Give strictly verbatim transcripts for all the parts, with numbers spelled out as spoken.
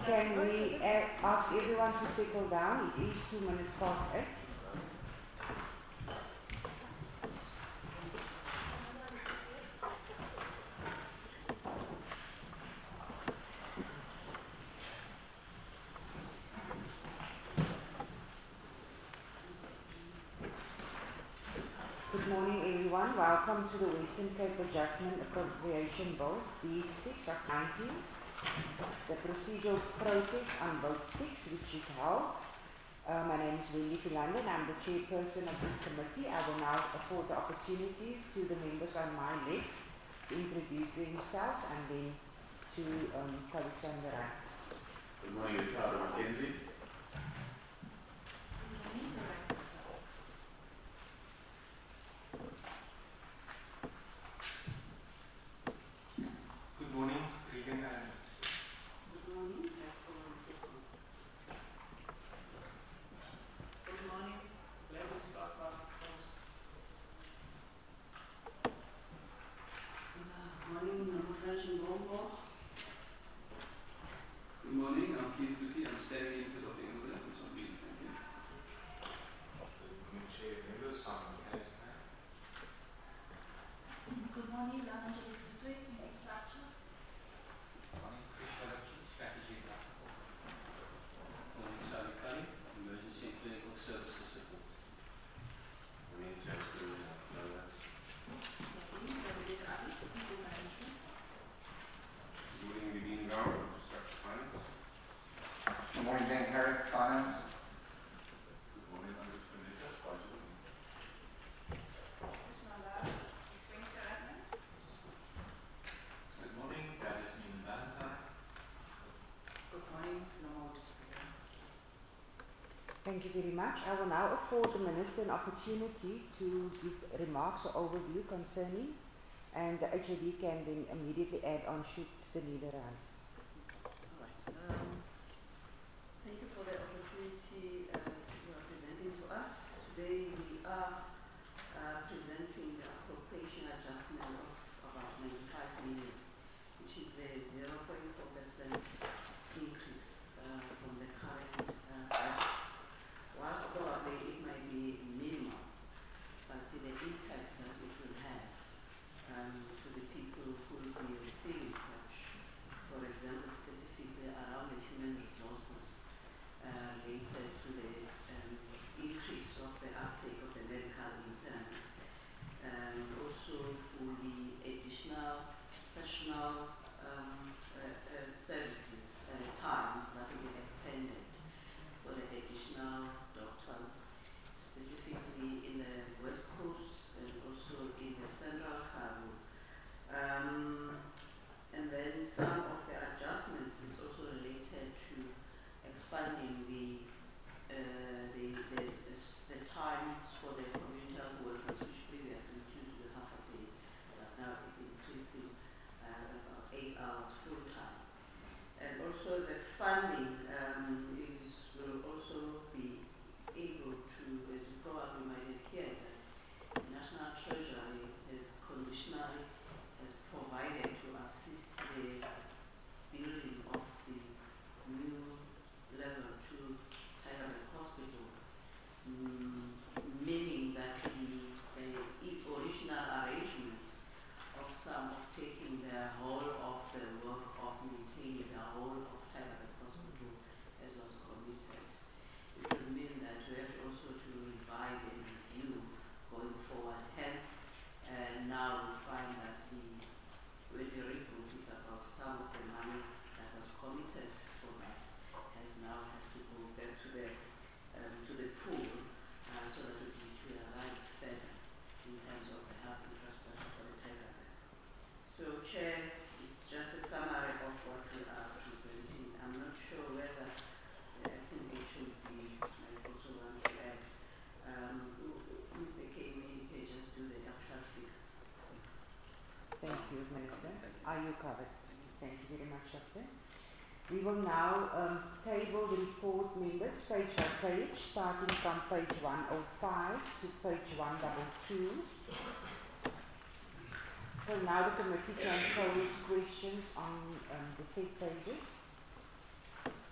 Can we uh, ask everyone to settle down? It is two minutes past eight. Good morning, everyone. Welcome to the Western Cape Adjustment Appropriation Bill, B six of nineteen. The procedural process on vote six, which is held. Uh, my name is Wendy Philander, and I'm the chairperson of this committee. I will now afford the opportunity to the members on my left to introduce themselves, and then to um, colleagues on the right. Good morning, Ricardo Mackenzie. Good morning, Regan and Good morning, that's all on football. Good morning, Gladys Barbara first. Good morning, Nomo French and Bombo. Good morning, I'm Keith Buki. I'm standing in for Doctor Engel and some meeting. Thank you. Chair members, Simon Kennison. Good morning, Lavanja Tutui, Infrastructure. Good morning, Chris Fellowship, Strategy and Support. Morning, Sally Curry, Emergency and Clinical Services Support. We need to include uh, Lowlands. Good morning, Benedict Alice, People Management. Good morning, Nadine Gower, Infrastructure Finance. Good morning, Dan Herrick, Finance. Good morning, Andres Benitez, Budget. Ms. Malala, Expenditure Admin. Good morning, Gladys Newman Valentine. Good morning, Nomo Display. Thank you very much. I will now afford the Minister an opportunity to give remarks or overview concerning, and the H O D can then immediately add on should the need arise. Alright, um, thank you for the opportunity uh, you are presenting to us. Today we are uh, presenting the appropriation adjustment of about ninety-five million, which is a zero point four percent increase uh, from the current uh, budget. Whilst probably it might be minimal, but the impact that it will have um, to the people who will be receiving such, for example, specifically around the human resources uh, related to the um, increase of the uptake of the medical interns, and also for the additional sessional um, uh, uh, services uh, times that will be extended for the additional doctors, specifically in the West Coast and also in the Central Karoo. Um, and then some of the adjustments is also related to expanding the uh, the, the, the, s- the times for the community health workers, which previously used to be half a day, but now is increasing uh, about eight hours full time. And also the funding um, is will also be able to, as you probably might have heard, that the National Treasury has conditionally has provided to assist the building of the new level two Tiger Hospital, mm, meaning that the, the i- original arrangements of some of taking the whole of the work of maintaining the whole of Tiger Hospital as was committed. It will mean that we have also to revise and review going forward. Hence, uh, now we find that the when the report is about some of the money that was committed for that has now has to go back to the um, to the pool uh, so that it materialize further in terms of the health infrastructure for the Tiger. So, Chair, it's just a summary of what we are presenting. I'm not sure whether the acting H O D might also want to add. Um, Mister K, maybe you can just do the actual figures. Thanks. Thank you, Minister. Thank you. Are you covered? Thank you very much, Doctor. We will now um, table the report, members, page by page, starting from page one oh five to page one twenty-two. So now the committee can pose questions on um, the said pages.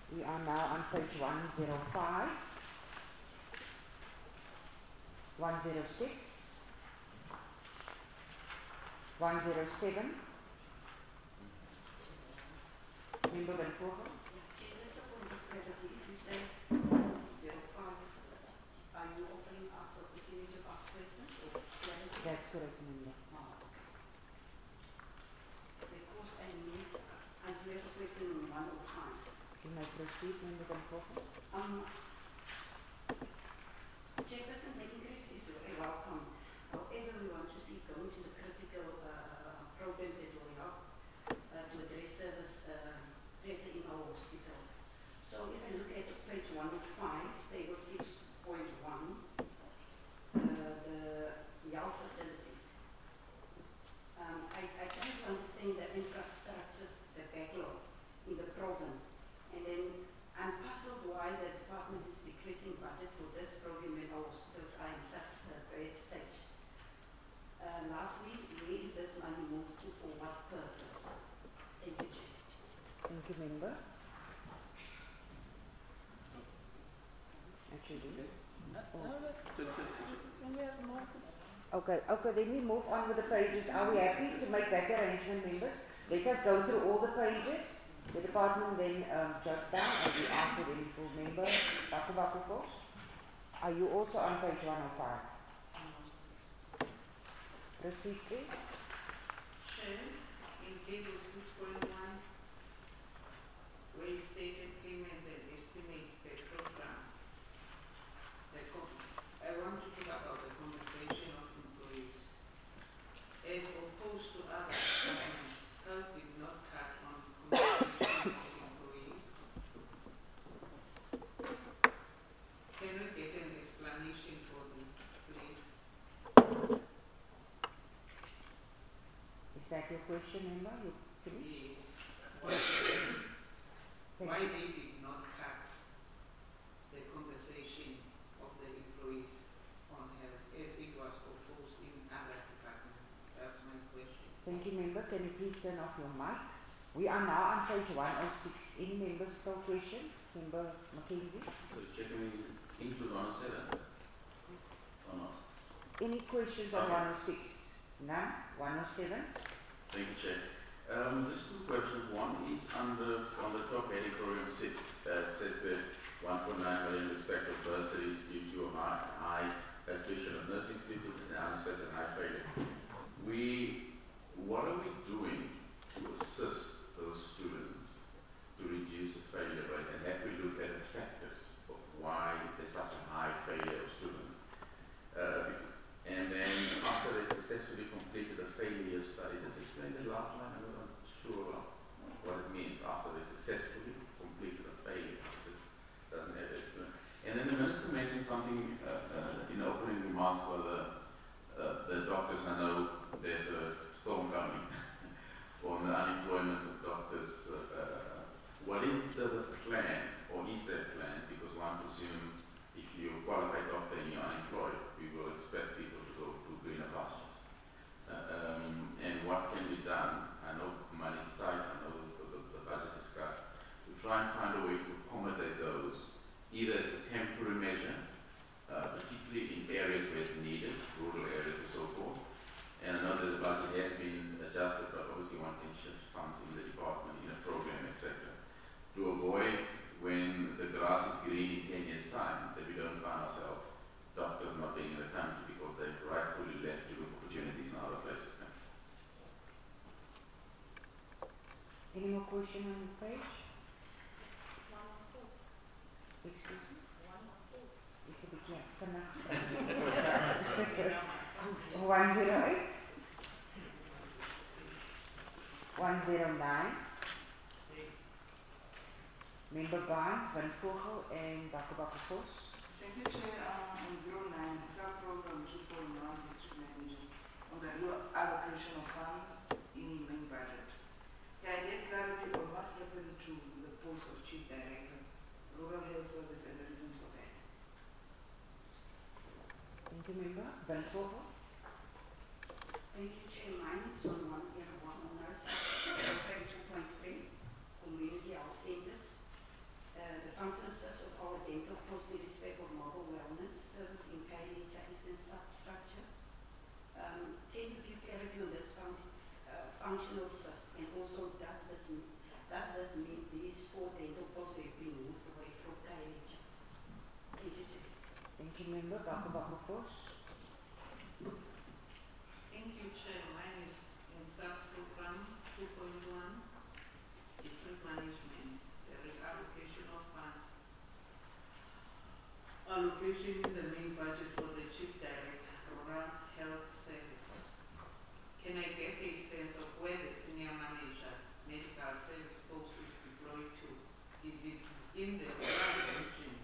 We are now on page one zero five, one zero six, one zero seven. Member Van Vogel? Chair, just a point of clarity, if you say zero five, are you offering us opportunity to ask questions or clarity? That's correct, member. Ah, okay. Because I need, I do have a question on one oh five. You may proceed, member Van Vogel. Um, Chairperson, the increase is very welcome. However, we want to see going to the critical uh, programs that will help uh, to address service uh, pressure in our hospitals. So if I look at page one oh five, table six point one, uh, the health facilities. Um, I, I try to understand the infrastructures, the backlog in the province. And then I'm puzzled why the department is decreasing budget for this program when our hospitals are in such a bad stage. Uh, lastly, where is this money moved to, for what purpose? Thank you, Chair. Thank you, member. Actually, okay, okay, then we move on with the pages. Are we happy to make that arrangement, members? Let us go through all the pages. The department then um, jots down and we answer them for member Baku Baku Force. Are you also on page one oh five? Proceed, please. Chair, in table six point one, where you stated payments and estimates per program, the co- I want to talk about the compensation of employees. As opposed to other departments, health did not cut on compensation of employees. Can we get an explanation for this, please? Is that your question, member? You finished? Yes. Why, Thank why you. they did not cut the compensation of the employees on health as it was proposed in other departments? That's my question. Thank you, member. Can you please turn off your mic? We are now on page one oh six. Any members still questions? Member Mackenzie? So check me include one oh seven or not? Any questions on Okay. one oh six? None? one oh seven? Thank you, Chair. Um, just two questions. One is under on the top heading program six. Uh, it says that one point nine million respective bursaries due to a high, high attrition of nursing students and unexpected high failure. We, what are we doing to assist those students to reduce the failure rate? And have we looked at the factors of why there's such a high failure of students? Uh, and then after they successfully completed a failure study, just explain the last line. I'm not sure what it means after they successfully completed a failure. This doesn't have it. And then the minister mentioned something uh, uh, in opening remarks where the, uh, the doctors, I know there's a storm coming on the unemployment of doctors. Uh, uh, what is the plan, or is there a plan? Because one presumes if you're a qualified doctor and you're unemployed, we will expect people to go to greener pastures. Uh, um, and what can be done? I know money is tight, I know the, the, the budget is cut. To try and find a way to accommodate those, either as a temporary measure, uh, particularly in areas where it's needed, rural areas and so forth. And I know that the budget has been adjusted, but obviously one can shift funds in the department, in a program, et cetera. To avoid when the grass is green in ten years' time, that we don't find ourselves doctors not being in the country because they've rightfully left to look opportunities in other places now. Any more questions on this page? one oh four. Excuse me? one oh four. It's a bit like vanaf. one oh eight? one oh nine? Member Barnes, Van Vogel and Baku Baku Force. Thank you, Chair. Um, on zero nine, sub-program two point one, District Manager, on the reallocation of funds in main budget. Can I get clarity on what happened to the post of Chief Director, Rural Health Service, and the reasons for that? Thank you, member. Van Vogel. Thank you, Chair. Mine is on one, yeah, one on nurse, program two point three, community health centers. Uh, functional shift? And also, does this, m- does this mean these four dental posts have been moved away from K H? Thank you, Chair. Thank you, Member Bakubaku-Vos. Thank you, Chair. Mine is in sub-program two point one, district management, the reallocation of funds. Allocation in the main budget for the chief director, rural health service. Can I get a sense of where the senior manager, medical service post is deployed to? Is it in the rural regions?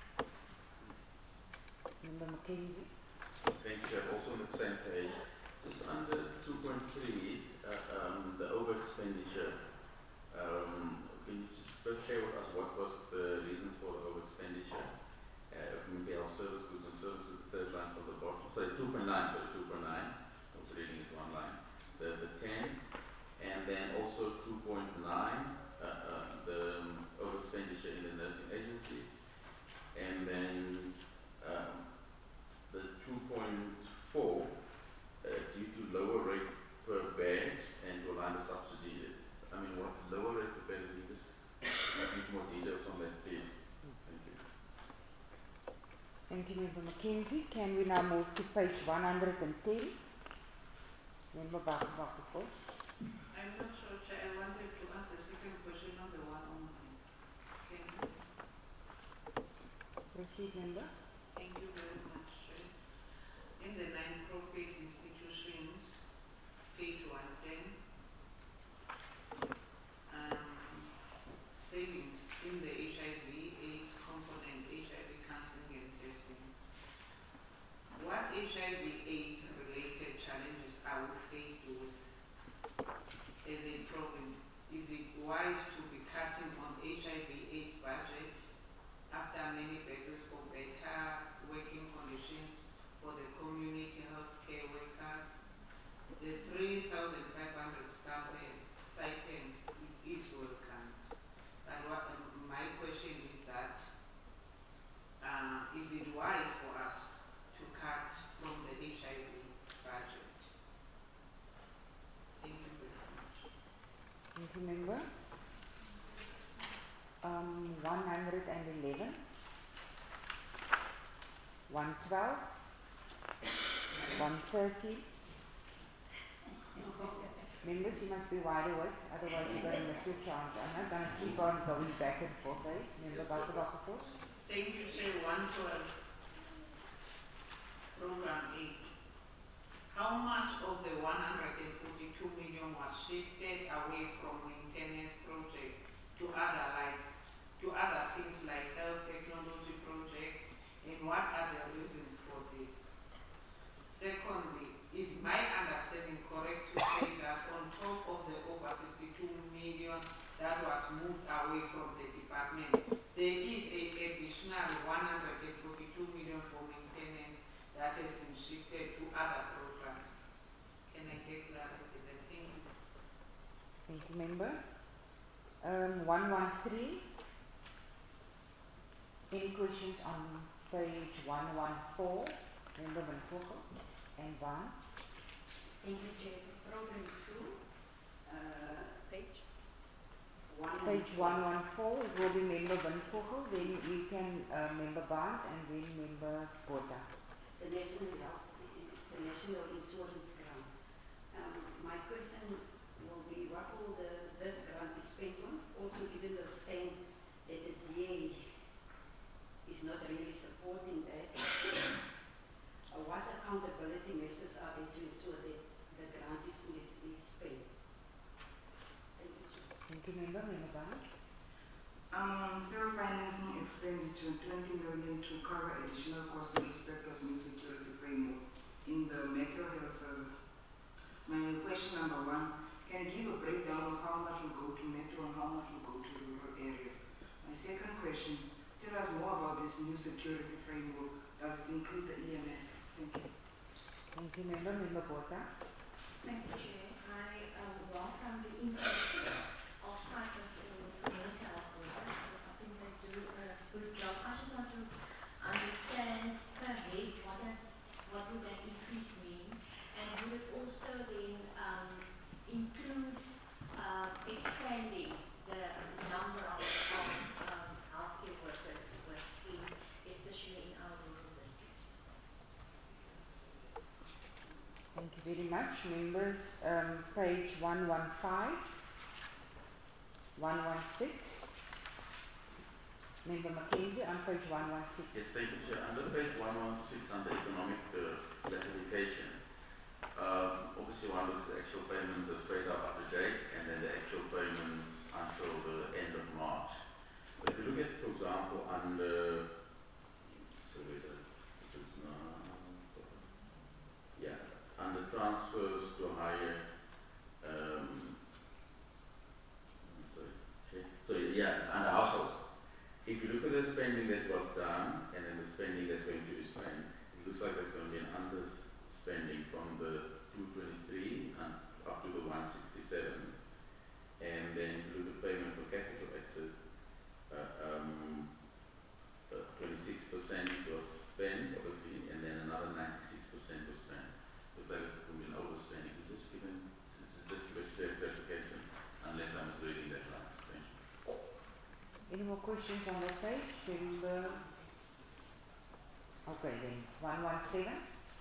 Member Mackenzie. Thank you, Chair. Also on the same page, just under two point three, uh, um, the over expenditure. Um, can you just first share with us what was the reasons for the over expenditure? Uh, maybe our service goods and services, the third line from the bottom. Sorry, two point nine. Sorry, two point nine. I was reading it one line. The the ten, and then also two point nine. Uh, uh, the um, over expenditure in the nursing agency, and then. Um, The two point four, uh, due to lower rate per bed and Orlando subsidy, I mean, what lower rate per bed, can you just give more details on that, please? Thank you. Thank you, Member Mackenzie. Can we now move to page one hundred ten? Member Bakubaku-Vos. I'm not sure, Chair. I wanted to ask the second question on the one online. Thank you. Proceed, Member. Thank you very much, Chair. In the non-profit institutions, page one ten, um, savings in the H I V AIDS component, H I V counseling and testing. What H I V AIDS related challenges are we faced with as a province? Is it wise to be cutting on H I V AIDS budget after many battles for better working conditions for the community health care workers? The three thousand five hundred staff stipends is welcome. But what, um, my question is that, uh, is it wise for us to cut from the H I V budget? Thank you very much. Thank you, Member. Um, one hundred eleven. one twelve. one thirty. Members, you must be wide awake, otherwise you're going to miss your chance. I'm not going to keep on going back and forth, eh? Member Bakubaku-Vos. Thank you, Chair. one twelve, program eight. How much of the one hundred forty-two million was shifted away from maintenance project to other like to other things like health technology projects, and what are the reasons for this? Secondly, is my understanding correct to say that on top of the over sixty-two million that was moved away from the department, there is a additional one hundred forty-two million for maintenance that has been shifted to other programs? Can I get clarity there? Thank you. Thank you, Member. Um, one one three. Any questions on page one one four? Member Van Vogel and Vance. Thank you, Chair. Program two, uh, page one. Page one one four, it will be Member Van Vogel, then you can uh, Member Barnes and then Member Botha. The National Health, the National Insurance Grant. Um, my question will be, what will the, this grant be spent on? Also given the stand that the D A is not really supporting that. uh, what accountability measures are there to ensure that the grant is fully spent? Thank you, Chair. Thank you, Member. Member Barnes. Um, still financing expenditure twenty million to cover additional costs in respect of new security framework in the Metro Health Service. My question number one, can you give a breakdown of how much will go to Metro and how much will go to rural areas? My second question, tell us more about this new security framework. Does it include the E M S? Thank you. Thank you, Member. Member Botha. Thank you, Chair. I um, welcome the increase of stipends for the community health workers because I think they do a good job. I just want to understand per head what does what would that increase mean, and would it also then um, include much, members. Um, page one one five, one one six. Member Mackenzie on page one one six. Yes, thank you, Chair. Under page one one six, under economic uh, classification, um, obviously one looks at the actual payments are straight up up to date, and then the actual payments until the end of March. But if you look at, for example, under, so wait, uh, yeah, under transfers to higher, um, sorry, sorry, yeah, under households. If you look at the spending that was done and then the spending that's going to be spent, it looks like there's going to be an underspending from the two twenty-three and up to the one sixty-seven. And then if you look at payment for capital exit, uh, um, uh, twenty-six percent was spent, obviously, and then another ninety-six percent was spent. Looks like it's going to be an overspending. Just give an, just give a clarification, unless I'm reading that last. Thank you. Any more questions on that page? Member. Okay then. One one seven.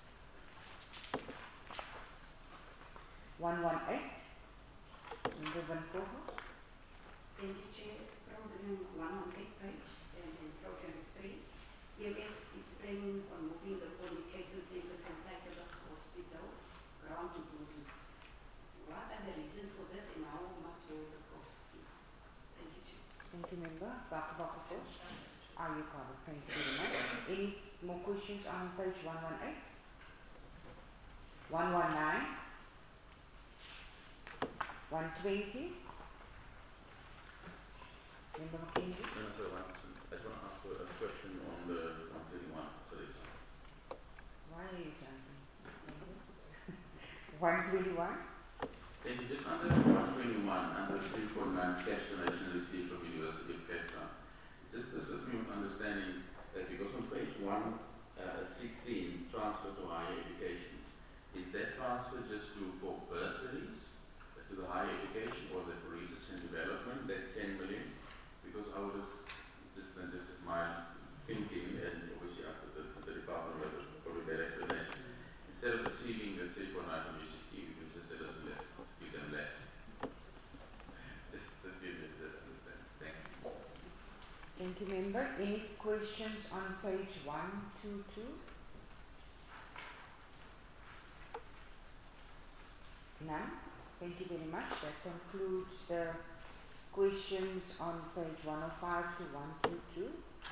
One one eight. Member Van Vogel. Thank you, Chair. Program one on eight page and then program three. U S is planning on moving the communication center from Takealot Hospital ground to building. What are the reasons for this and how much will the cost be? Thank you, Chair. Thank you, member. Doctor Bakafos. Are you covered? Thank you very much. Any more questions on page one one eight? one one nine. one twenty. Member Mackenzie. No, no, sorry, one, I just want to ask a, a question on the one thirty-one. So this one. Why are you jumping? one twenty-one. Thank you. Just under one twenty-one, under three point nine cash donation received from University of Cape Town. Just this is me understanding that because on page one sixteen, transfer to higher education, is that transfer just to for bursaries to the higher education, or is it for research and development, that ten million? Because I would have, just and this is my thinking, and obviously after the, the department will have probably better explanation. Instead of receiving the three point nine from U C T, we could just say us less, give them less. Just, just give me the understanding. Thanks. Thank you, member. Any questions on page one two two? None? Thank you very much. That concludes the questions on page one oh five to one two two.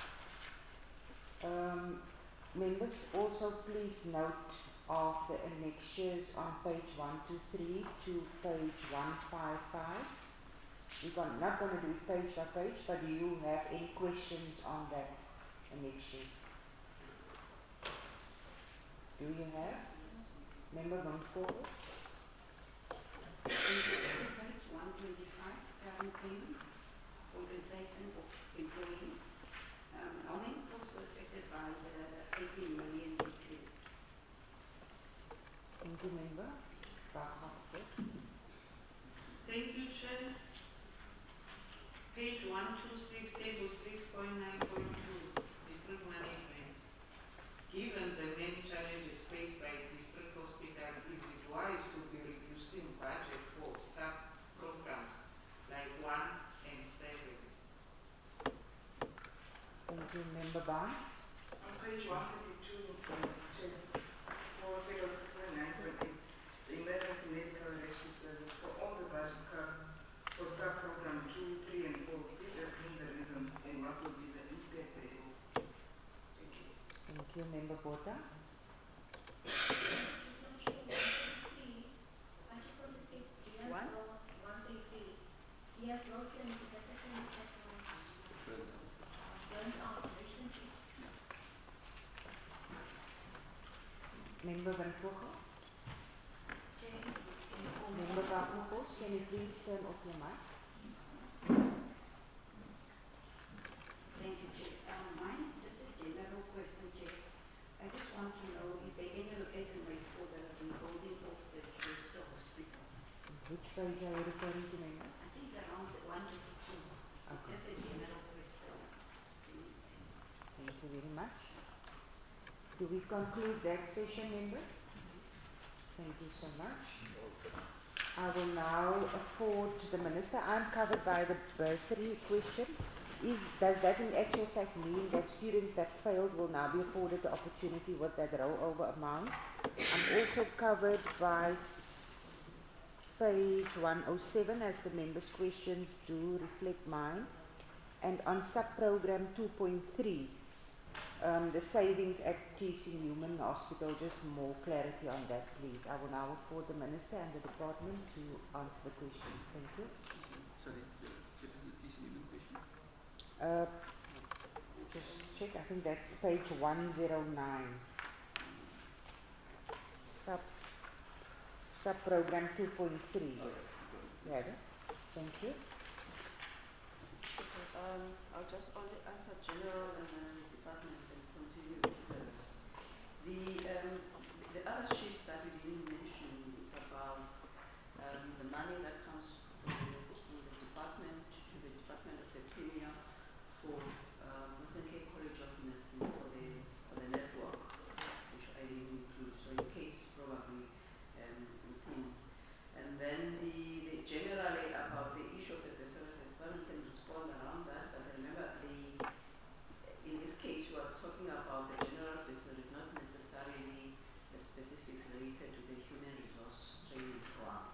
Um, members, also please note of the annexures on page one two three to page one five five. We're not going to do it page by page, but do you have any questions on that annexures? Do you have? Member Van Vogel? Page one twenty-five, current payments, compensation of employees. Um, how many costs were affected by the eighteen million decrease? Thank you, member. Thank you, Chair. Page one two six, table six point nine point two, district management. Given the many challenges faced by district hospital, is it wise to be reducing budget for sub-programs like one and seven? Thank you, member Barnes. On page one thirty-two, for table six point nine point eight, the emergency medical rescue service for all the budget cuts for sub-program two, three, and four. Please explain the reasons and what will be the impact thereof. Thank you. Thank you, member Botha. What? one thirty-three. He has broken the second burnt out recently. Member Van Vogel. Member Barnabas, can you please turn off your mic? Thank you, Chair. Um, mine is just a general question, Chair. I just want to know, is there any location rate for the rebuilding of the Chester Hospital? Which page are you referring to, member? I think around one eighty-two. It's Okay. just a general question. Thank you very much. Do we conclude that session, members? Thank you so much. I will now afford to the Minister. I'm covered by the bursary question. Is, does that in actual fact mean that students that failed will now be afforded the opportunity with that rollover amount? I'm also covered by s- page one oh seven, as the members' questions do reflect mine. And on sub-program two point three, um, the savings at T C Newman Hospital, just more clarity on that, please. I will now afford the Minister and the Department to answer the questions. Thank you. Sorry, the, the T C Newman question? Uh, just check, I think that's page one oh nine. Sub, sub-program two point three. Okay. Yeah, thank you. Okay, um, I'll just only answer general and then the department can continue with the rest. The, um, the other shifts that we didn't mention, it's about um, the money that comes from the, from the department to the Department of the Premier for um, Western Cape College of Nursing for the, for the network, which I didn't include. So in case probably um, within. And then the, the generally about the issue of the bursary, department can respond around that, but remember the in this case you are talking about the general bursaries, not necessarily the specifics related to the human resource training grant.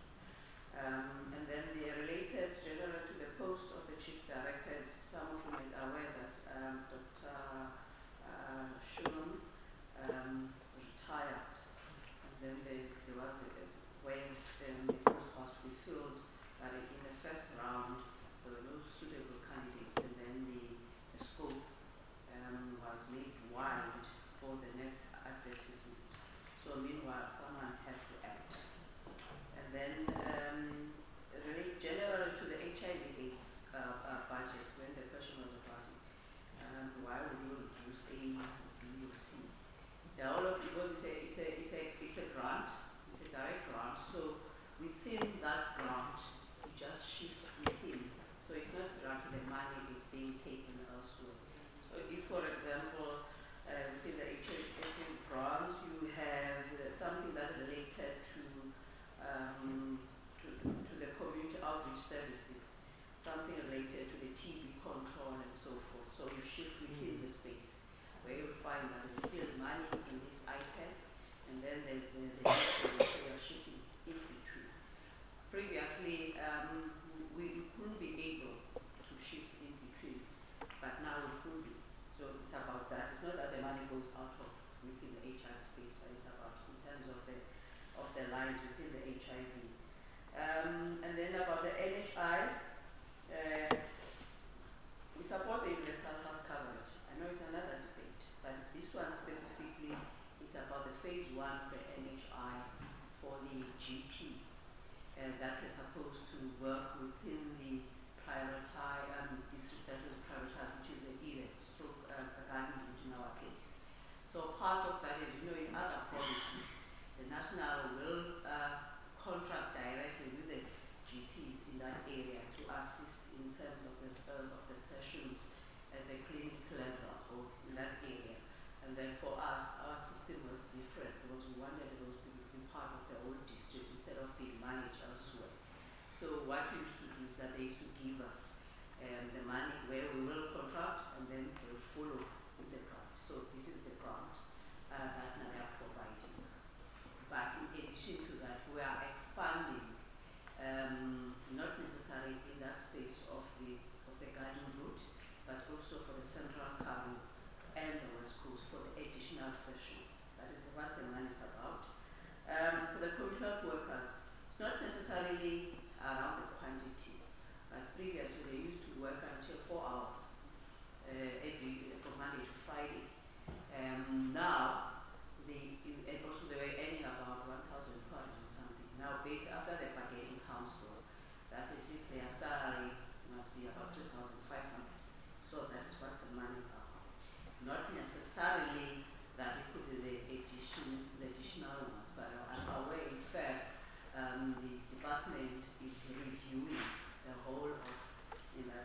Um, and then they are related generally to the post of the chief directors. Some of you might are aware that um, Doctor Uh, Shulman um, retired, and then there, there was a, when um, the post was fulfilled, that in the first round there were no suitable candidates, and then the, the scope um, was made wide for the next advertisement. So meanwhile, someone has to act. And then um, relate generally to the H I V AIDS uh, uh, budgets, when the question was about it, um, why would you reduce A, B, or C? The whole of, because it's a, it's a, it's a, it's a grant, it's a direct grant, so within that grant, you just shift within. So it's not grant, the money is being taken elsewhere. So if, for example, uh, within the H I V AIDS grants, you have uh, something that related to, um, to, to the community outreach services, something related to the T B control and so forth. So you shift within the space, where you find that there's still money in this item, and then there's, there's a difference, so you're shifting in between. Previously, um, we couldn't be able to shift in between, but now we could be. So it's about that. It's not that the money goes out of within the H I V space, but it's about in terms of the of the lines within the H I V. Um, and then about the N H I, uh, we support the universal health coverage. I know it's another debate, but this one specifically, it's about the phase one for N H I for the G P, and uh, that is supposed to work within the prioritize um, district that was prioritized, which is a E R E stroke uh, running in our case. So part of that is, you know, in other policies, the national will uh, contract directly with the G Ps in that area to assist in terms of the uh, of the sessions at the clinic level or in that area. And then for us, our system was different because we wanted those people to be part of the whole district instead of being managed elsewhere. So what we used to do is that they used to give us um, the money where we will contract, and then they will follow with the grant. So this is the grant uh, that now we are providing. But in addition to that, we are expanding, um, not necessarily in that space of the of the garden route, but also for the Central Karoo and the West Coast for the additional sessions. That is what the money is about. Um, for the community health workers, it's not necessarily around the quantity, but previously they used to work until four hours uh, every from Monday to Friday. Um, now, they and also they were earning about one thousand two hundred and something. Now, based after the bargaining council, that at least their salary must be about two thousand five hundred. So that's what the money is about. Not necessarily that it could be the addition, the additional ones, but I'm aware, in fact, um, the department is reviewing the whole of, you know,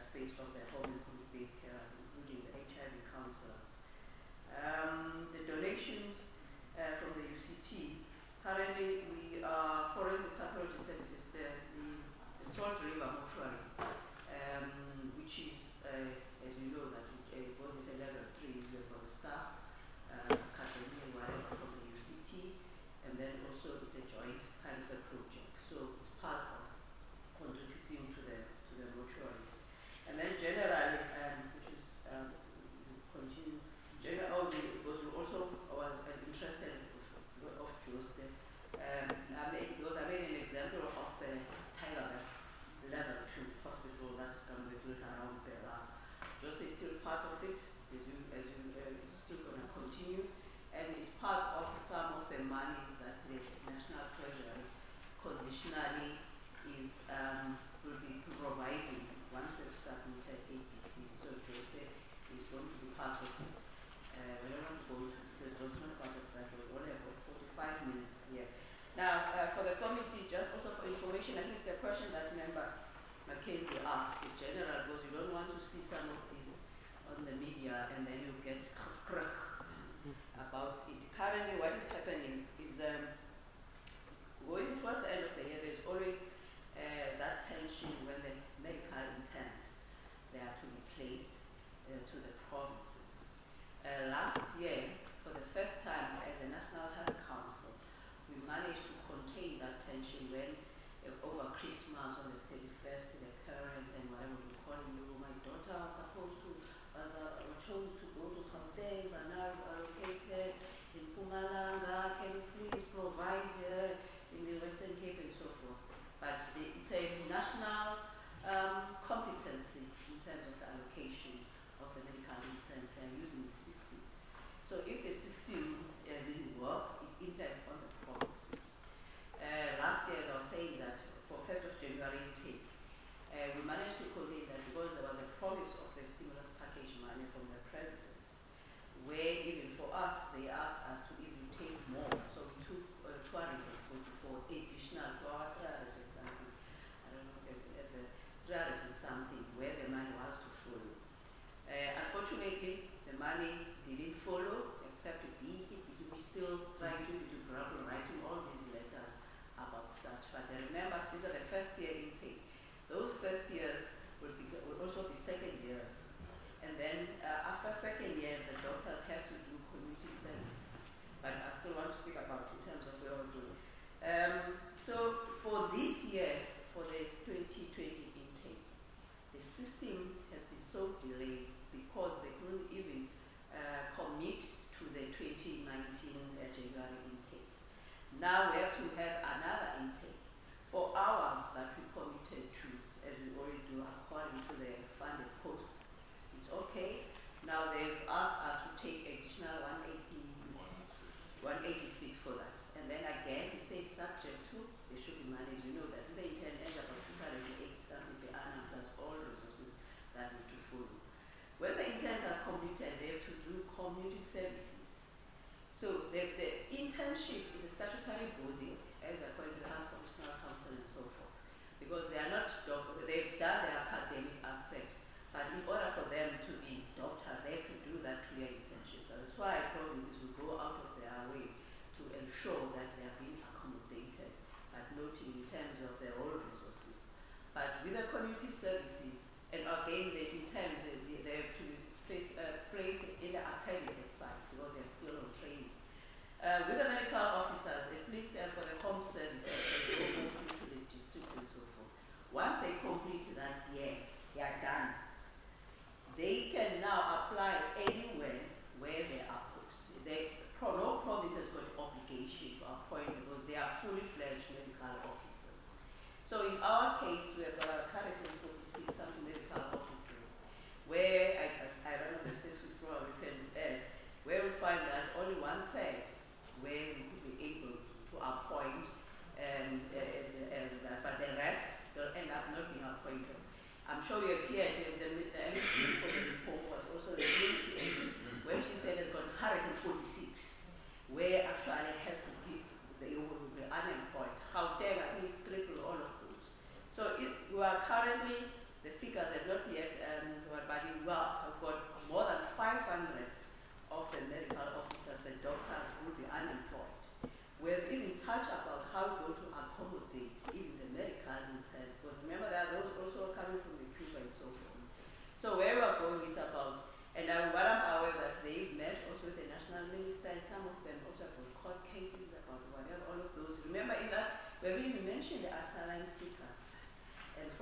Currently, we are forensic pathology services, the, the, the Salt River Mortuary, um, which is, uh, as you know, that it, uh, what is a level three level of staff, uh, academy, whatever from the U C T, and then also it's a joint caliphate project. So it's part of contributing to the to the mortuaries. And then generally, um, which is um, continue, general, because we also was uh, interested of, of Jose. Um, I made, because I made an example of the Tiger level two hospital that's going to be built around Bella. Jose is still part of it, as you, as you, uh, it's still going to continue, and it's part of some of the monies that the National Treasury conditionally is um, will be providing once we've submitted A B C. So Jose is going to be part of it. Uh, we don't want to go into details, don't talk about it, that we only have forty-five minutes here. Now, uh, for the committee, just also for information, I think it's the question that member Mackenzie asked in general, because you don't want to see some of these on the media and then you get struck about it. Currently, what is happening is um, going towards the end of the year, there's always uh, that tension when the medical interns, they are to be placed uh, to the provinces. Uh, last year, for the first time as a National Health Council, we managed to contain that tension when uh, over Christmas on the thirty-first, the parents and whatever we call you, my daughter was supposed to, was uh, chose to go to Gauteng, but now is allocated in Mpumalanga, can you please provide uh, in the Western Cape and so forth. But the, it's a national um, competency in terms of the allocation of the medical interns. They are using the system. So if the system doesn't work, it impacts on the provinces. Uh, last year, as I was saying that for first of January intake, uh, we managed to contain that because there was a promise of the stimulus package money from the president, where even for us, they asked us to even take more. So we took uh, two hundred forty-four additional to our three hundred and something, I don't know, if, if the three hundred and something, where the money was to follow. Uh, unfortunately, the money didn't follow, except to be, we're still trying to do grapple writing all these letters about such. But I remember, these are the first year intake. Those first years will, be, will also be second years. And then uh, after second year, the doctors have to do community service. But I still want to speak about in terms of where we're doing. Um, so for this year, for the twenty twenty intake, the system has been so delayed because they couldn't even uh, commit to the twenty nineteen uh, January intake. Now we have to have another intake for hours that we committed to, as we always do according to the funded posts. It's okay. Now they've asked us to take additional one eighty-six for that. And then again, we say subject to the should be managed. We know that the intern ends up at six hundred eighty something per annum plus all resources that need to follow. When the interns are completed, they have to do community services. So the, the internship is a statutory body, as according to the Health Professional Council and so forth, because they are not doctors, they've done their academic aspect, but in order for them to be doctors, they have to do that two-year internship. So that's why provinces will go out of their way to ensure that they are being accommodated, but noting in terms of their own resources. But with the community services, and again, the interns, they, they have to be space, uh, placed in the accredited sites because they're still on training. Uh, with the medical officers, at least uh, for the home service, they go mostly to the district and so forth. Once they complete that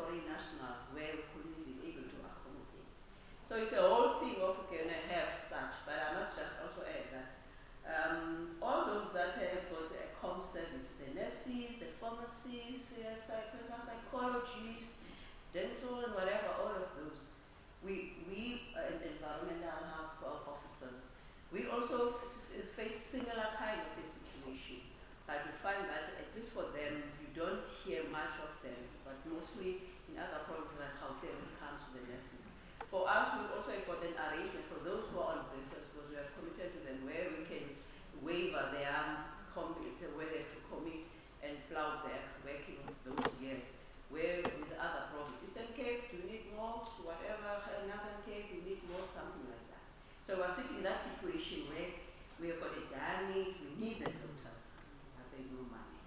foreign nationals where we couldn't be able to accommodate. So it's a whole thing of okay, and I have such, but I must just also add that um, all those that have got a com service, the nurses, the pharmacists, uh, psych- psychologists, dental and whatever, all of those, we, we uh, and environmental health uh, officers, we also f- face similar kind of a situation. But we find that at least for them, you don't hear much of them, but mostly in other provinces like Gauteng when it comes to the nurses. For us, we've also got an arrangement for those who are on visas, because we have committed to them where we can waiver their commit, where they have to commit and plow back working those years. Where with other provinces, Eastern Cape, do we need more? Whatever, Northern Cape, we need more, something like that. So we're sitting in that situation where we have got a dire need, we need the doctors, but there's no money.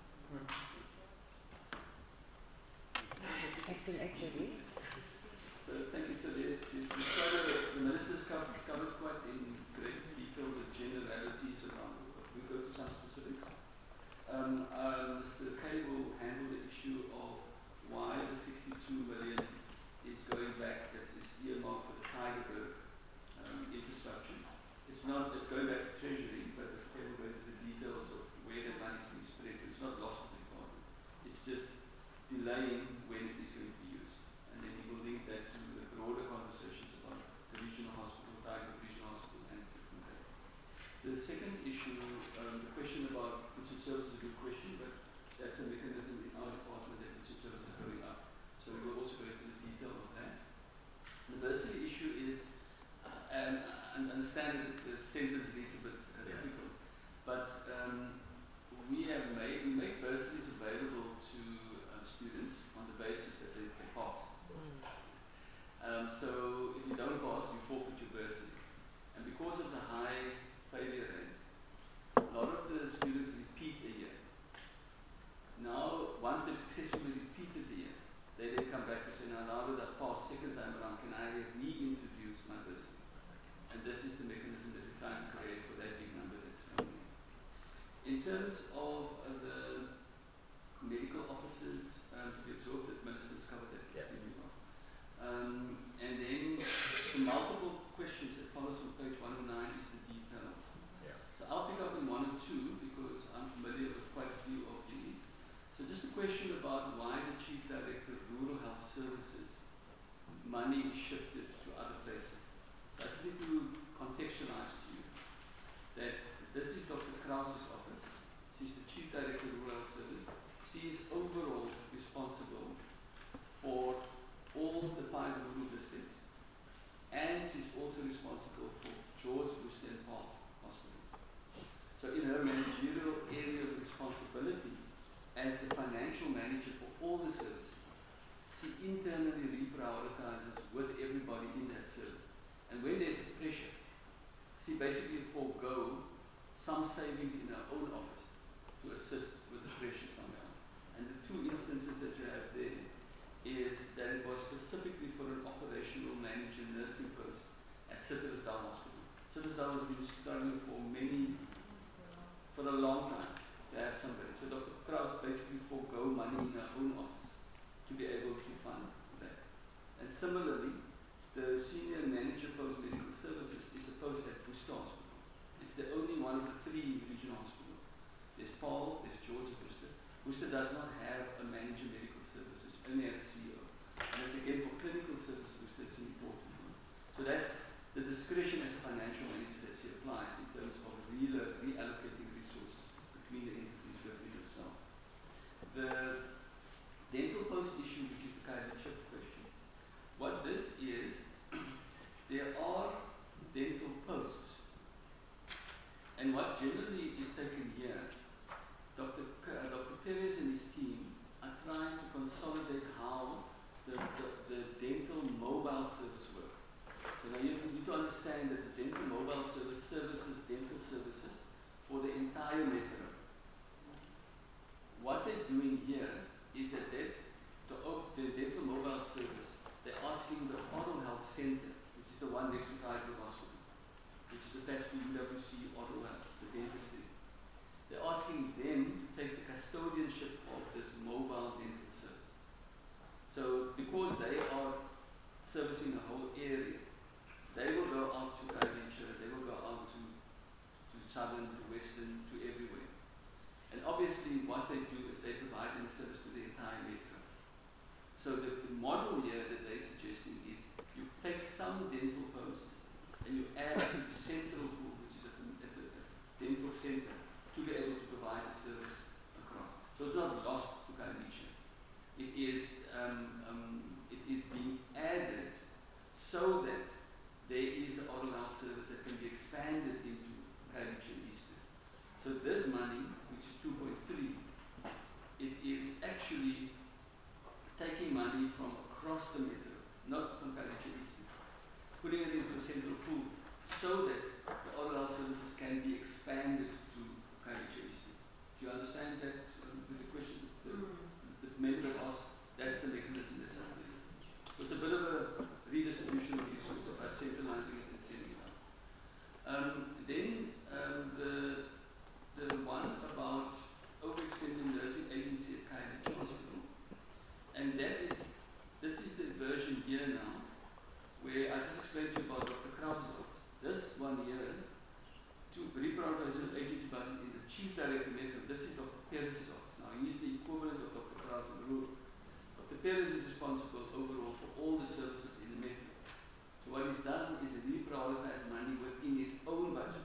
Acting actually. So thank you. So the, the, the, the ministers covered, covered quite in great detail the generalities around. We go to some specifics. Um, uh, Mister Kay will handle the issue of why the sixty-two million is going back. That's is earmarked for the Tygerberg um, infrastructure. It's not. It's going back to Treasury, but Mister Kay will go into the details of where the money is being spread. It's not lost to the department. It's just delaying when it is going to be used, and then he will link that to the broader conversations about the regional hospital, Tiger Regional Hospital, and different things. The second issue, um, the question about which service is a good question, but that's a mechanism in our department that which service is going up. So we will also go into the detail of that. The bursary issue is, uh, and I understand that the sentence reads a bit uh, difficult, but um, we have made we make bursaries available to um, students on the basis that they, they pass. Um, so if you don't pass, you forfeit your bursary. And because of the high failure rate, a lot of the students repeat a year. Now, once they've successfully repeated the year, they then come back and say, now, now that I've passed second time around, can I reintroduce my bursary? And this is the mechanism that we're trying to create for that big number that's coming in. In terms of uh, the medical officers um, to be absorbed, the ministers covered that question as well. Um, and then the multiple questions that follows from page one oh nine is the details. Yeah. So I'll pick up on one and two because I'm familiar with quite a few of these. So just a question about why the Chief Director of Rural Health Services money is shifted to other places. So I just need to contextualize to you that this is Doctor Krause's office. She's the Chief Director of Rural Health Service. She is overall responsible for all the five rural districts, and she's also responsible for George Worcester and Paarl hospitals. So in her managerial area of responsibility as the financial manager for all the services, she internally reprioritizes with everybody in that service. And when there's a pressure, she basically forego some savings in her own office to assist with the pressure somewhere else. And the two instances that you have there is that it was specifically for an operational manager nursing post at Citrusdal Hospital. Citrusdal has been struggling for many, for a long time to have somebody. So Doctor Krause basically forego money in her own office to be able to fund that. And similarly, the senior manager post medical services is a post at Worcester Hospital. It's the only one of the three regional hospitals. There's Paarl, there's George at Worcester. Worcester does not have a manager medical services, only has a C E O. And it's again for clinical services, which that's an important one. So that's the discretion as a financial manager that she applies in terms of re reallocating resources between the entities within itself. The dental post issue, which is the kind of chip question. What this is, there are dental posts. And what generally is taken here, Doctor K- uh, Doctor Perez and his team are trying to consolidate how the, the, the dental mobile service works. So now you need to understand that the dental mobile service services dental services for the entire metro. What they're doing here is that they, to op- the dental mobile service, they're asking the Oral Health Center, which is the one next to Tygerberg Hospital, which is attached to U W C Oral Health, the dentistry. They're asking them to take the custodianship of this mobile dental service. So because they are servicing the whole area, they will go out to Khayelitsha, they will go out to, to southern, to western, to everywhere. And obviously what they do is they provide a service to the entire metro. So the, the model here that they're suggesting is you take some dental posts and you add to the central pool, which is at the, at the dental center, to be able to provide a service across. So it's not lost to Khayelitsha. It is, um, um, it is being added so that there is an oral health service that can be expanded into Khayelitsha Eastern. So this money, which is two point three, it is actually taking money from across the metro, not from Khayelitsha Eastern, putting it into a central pool so that the oral health services can be expanded to Khayelitsha Eastern. Do you understand that um, the question? The, the member that asked, that's the mechanism that's out there. So it's a bit of a redistribution of resources by centralizing it and sending it out. Um, then um, the the one about overextending nursing agency at Khayelitsha Hospital, and that is this is the version here now, where I just explained to you about Doctor Krause's office. This one here, to reprioritize his agency budget in the Chief Director Metro, this is Doctor Perez's office. Now he's the equivalent of Doctor Krause in the rural. Doctor Perez is responsible overall for all the services in the metro. So what he's done is reprioritize money within his own budget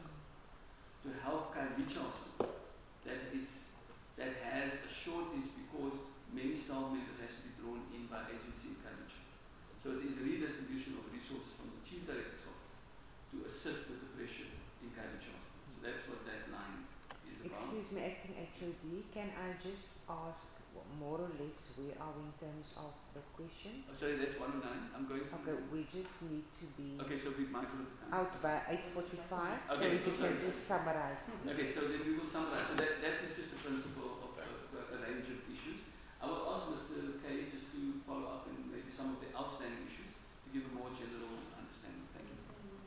to help Khayelitsha Hospital that is that has a shortage because many staff members has to be drawn in by agency in Khayelitsha. So it is a redistribution of resources from the Chief Director's office to assist with the pressure in Khayelitsha Hospital. So that's what that line is about. Excuse me, Acting H O D, can I just ask what, more or less where are we in terms of the questions? Oh, sorry, that's one oh nine. I'm going to. Okay, we just need to be Okay, so be mindful of the time. out by eight forty-five, so Okay, if so you can sorry. just summarize. Okay, so then we will summarize. So that, that is just the principle of, of a range of issues. I will ask Mister Kay just to follow up in maybe some of the outstanding issues to give a more general understanding. Thank you.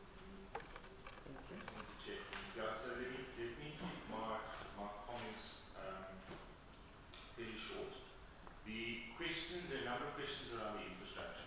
Thank you. Chair. Yeah, so let me, let me keep my, my comments um, fairly short. The questions, there are a number of questions around the infrastructure.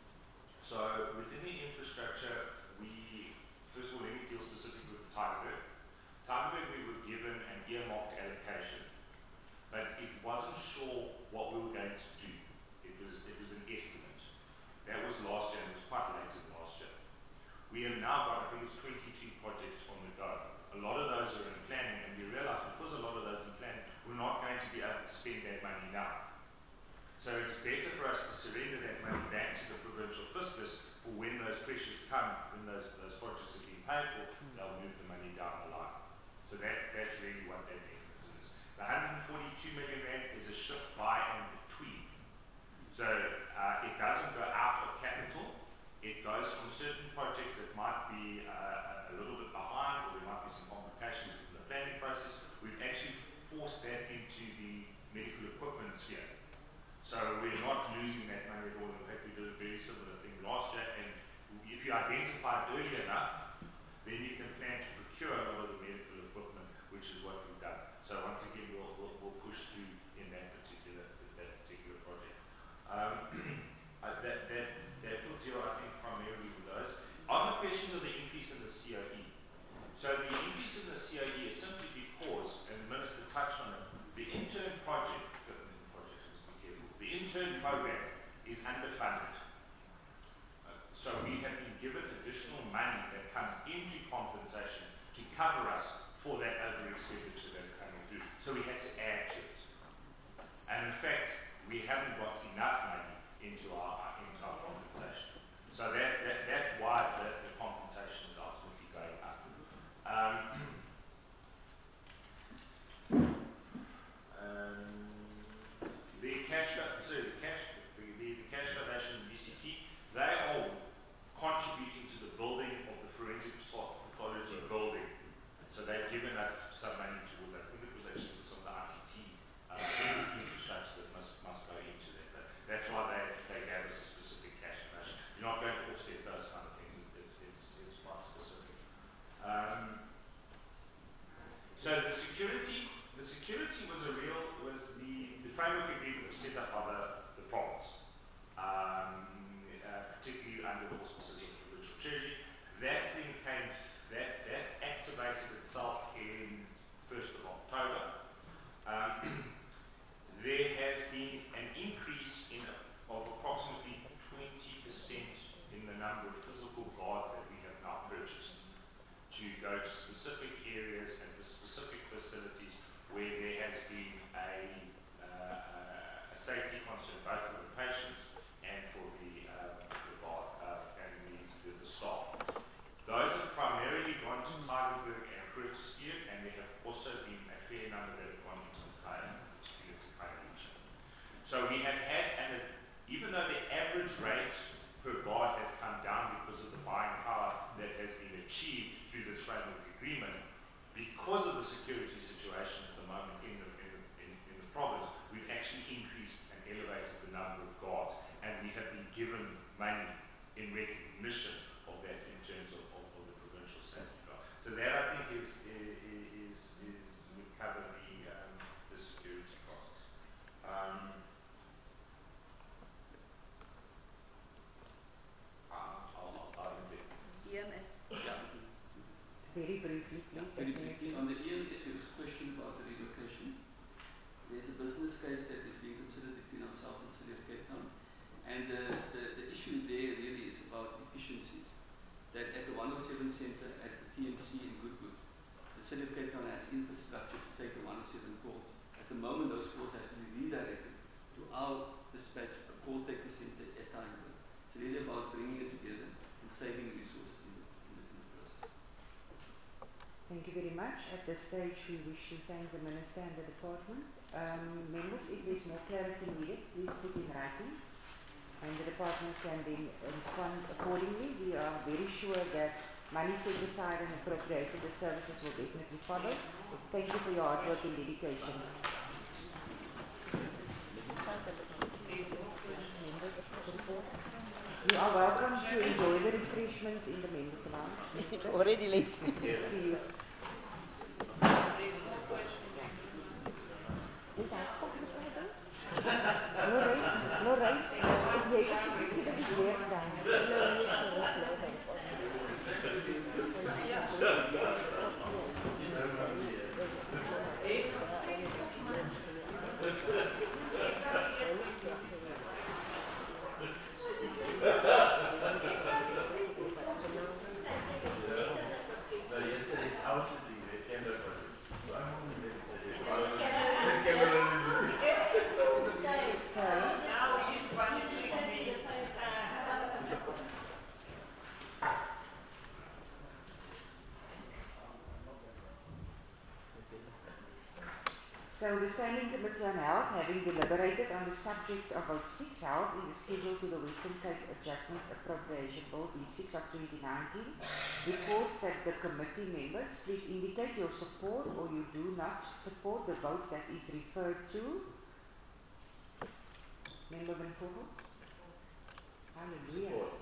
So within the infrastructure, we, first of all, let me deal specifically with Tygerberg. Tygerberg, we were given an earmarked allocation, but it wasn't sure what we were going to do. It was, it was an estimate. That was last year, and it was quite late in last year. We have now got, I think it's twenty-three projects on the go. A lot of those are in planning, and we realize because a lot of those in planning, we're not going to be able to spend that money now. So it's better for us to surrender that money back to the provincial fiscus for when those pressures come, when those, those projects are being paid for, they'll move the money down the line. So that, that's really what that mechanism is. The one hundred forty-two million rand is a shift by and between. So uh, it doesn't go out of capital. It goes from certain projects that might be uh, a little bit behind, or there might be some complications with the planning process. We've actually forced that into the medical equipment sphere. So we're not losing that money at all. In fact, we did a very similar thing last year, and if you identify it early enough, then you can plan to procure a lot of the medical equipment, which is what we've done. So once again, we'll, we'll, we'll push through in that particular that particular project. Um, uh, that that that will deal, I think, primarily with those. On the questions of the increase in the C O E, so the increase in the C O E is simply because, and the Minister touched on it, the intern project, the project is be careful, the intern program is underfunded. Uh, so we have been given additional money that comes into compensation to cover us for that over expenditure that's coming through. So we had to add to it. And in fact, we haven't got enough money into our, into our compensation. So that, that, that's why the, the compensation is ultimately going up. Um, um, the cash, sorry, the cash, the, the, the cash donation and B C T, they are contributing to the building of the forensic pathology building. So they've given us some money towards that. I think it was actually for some of the I C T uh, infrastructure that must must go into that. But that's why they, they gave us a specific cash donation. You're not going to offset those kind of things. It, it, it's, it's quite specific. Um, so the security, the security was a real, was the, the framework agreement was set up by the, the province. achieved through this framework agreement, because of the security situation at the moment in the, in the, in, in the province, we've actually increased and elevated the number of guards, and we have been given money in recognition of that in terms of, of, of the provincial safety guard. So that I think is, is, is, is would cover the, um, the security costs. Um, I'll, I'll, I'll end it. E M S. Yeah. Very briefly, Yeah, please. very if you- briefly, on the E L S, there was a question about the relocation. There's a business case that is being considered between ourselves and the City of Cape Town. And the, the, the issue there really is about efficiencies. That at the one oh seven Centre, at the T M C in Goodwood, the City of Cape Town has infrastructure to take the one oh seven calls. At the moment, those calls have to be redirected to our dispatch, a call taker centre at Tyneside. It's really about bringing it together and saving resources in the, in the, in the process. Thank you very much. At this stage, we wish to thank the Minister and the Department. Um, members, if there is more clarity needed, please put in writing, and the Department can then respond accordingly. We are very sure that money set aside and appropriated, the services will definitely follow. Thank you for your hard work and dedication. You are welcome to enjoy the refreshments in the members' lounge. It's already late. See you. No rice, no rice. Is jy het gesê dat is weer dan. No, yesterday I was sitting there, camera project. So I'm only there yesterday. The camera So, Now he's punishing me. So the Standing Committee on Health, having deliberated on the subject of Vote six held in the schedule to the Western Cape Adjustment Appropriation Bill B six of twenty nineteen, reports that the committee members please indicate your support or you do not support the vote that is referred to. Member Benfogo? Hallelujah.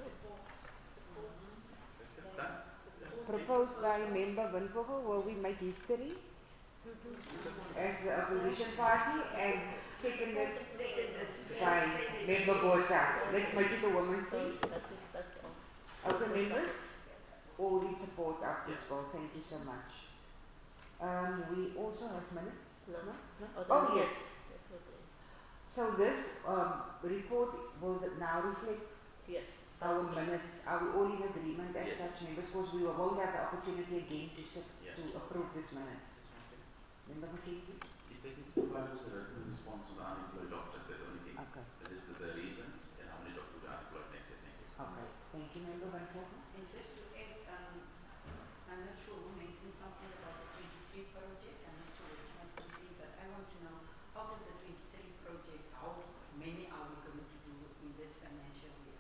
Proposed by Member Benfogo, will we make history as the opposition party, and seconded by Member Botha. Let's make it a woman's thing. Okay, members, all in support of this bill. Thank you so much. Um, we also have minutes. No? No? Oh yes. So this um, report will now reflect Yes. our minutes. Are we all in agreement as Yes. such, members? Because we won't have the opportunity again to sit Yeah. to approve these minutes. Member McKenzie? If they can provide us a written response to the unemployed doctors, there's only thing. Okay. That is the, the reasons and how many doctors are unemployed next year. Thank you. Okay. Thank you, Member Van Vogel. And just to add, um, I'm not sure who mentioned something about the twenty-three projects. I'm not sure which one to be, but I want to know, out of the twenty-three projects, how many are we going to do in this financial year?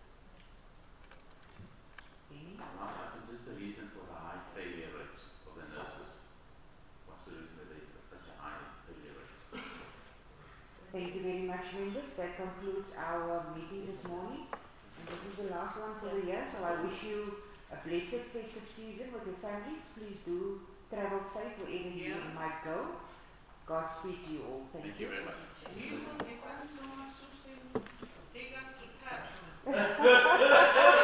Any? Last item, just the reason for the high failure rate of the nurses. What's the reason that they have such a high failure rate? Thank you very much, members. That concludes our meeting this morning. And this is the last one for the year, so I wish you a blessed festive season with your families. Please do travel safe wherever you Yeah. might go. Godspeed to you all. Thank, Thank you very much. You, if I'm so much so saying, take us to touch.